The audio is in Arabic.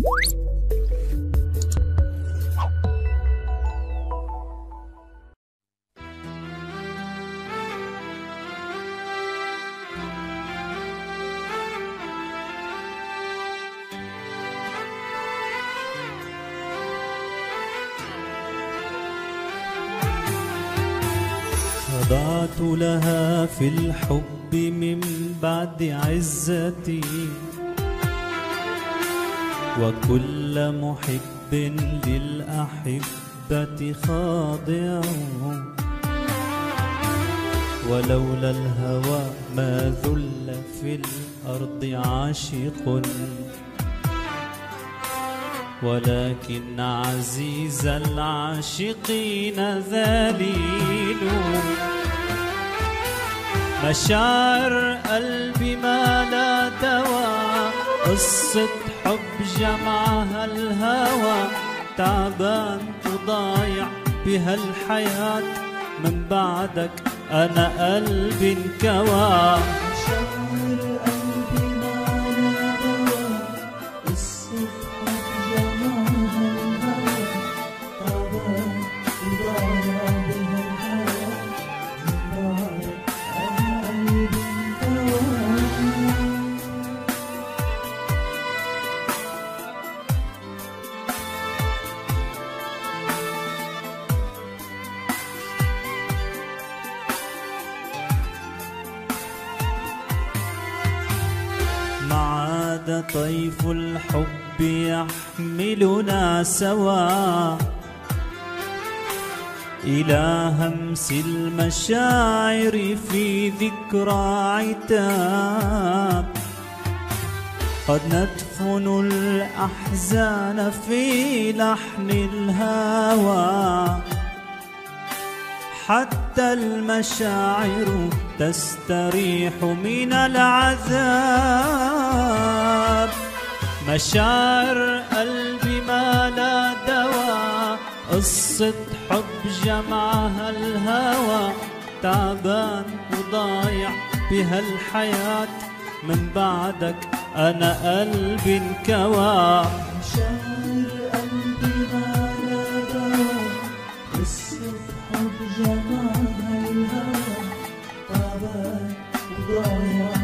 خضعت لها في الحب من بعد عزتي، وكل محب للأحبة خاضع، ولولا الهوى ما ذل في الأرض عاشق، ولكن عزيز العاشقين ذليل. مشاعر قلبي ما لا دواء، قصة حب جمعها الهوى، تعبان وضايع بها الحياة، من بعدك أنا قلبي انكوى. طيف الحب يحملنا سوا إلى همس المشاعر في ذكرى عتاب. قد ندفن الأحزان في لحن الهوى، حتى المشاعر تستريح من العذاب. مشاعر قلبي ما لا دواء، قصة حب جمعها الهوى، تعبان وضايع بها الحياة، من بعدك أنا قلبي انكوى. مشاعر قلبي ما لا دواء، قصة حب جمعها الهوى، تعبان وضايع